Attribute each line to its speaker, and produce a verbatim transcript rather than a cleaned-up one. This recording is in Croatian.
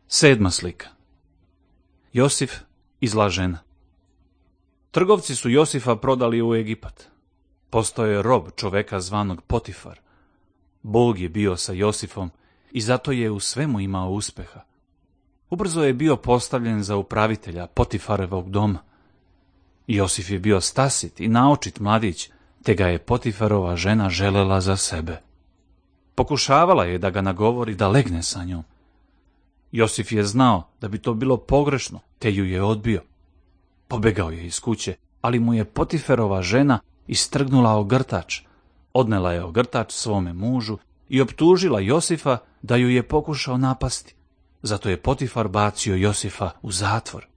Speaker 1: Sedma slika. Josif i zla žena. Trgovci su Josifa prodali u Egipat. Postao je rob čoveka zvanog Potifar. Bog je bio sa Josifom i zato je u svemu imao uspeha. Ubrzo je bio postavljen za upravitelja Potifarevog doma. Josif je bio stasit i naočit mladić, te ga je Potifarova žena želela za sebe. Pokušavala je da ga nagovori da legne sa njom. Josif je znao da bi to bilo pogrešno, te ju je odbio. Pobegao je iz kuće, ali mu je Potifarova žena istrgnula ogrtač. Odnela je ogrtač svome mužu i optužila Josifa da ju je pokušao napasti. Zato je Potifar bacio Josifa u zatvor.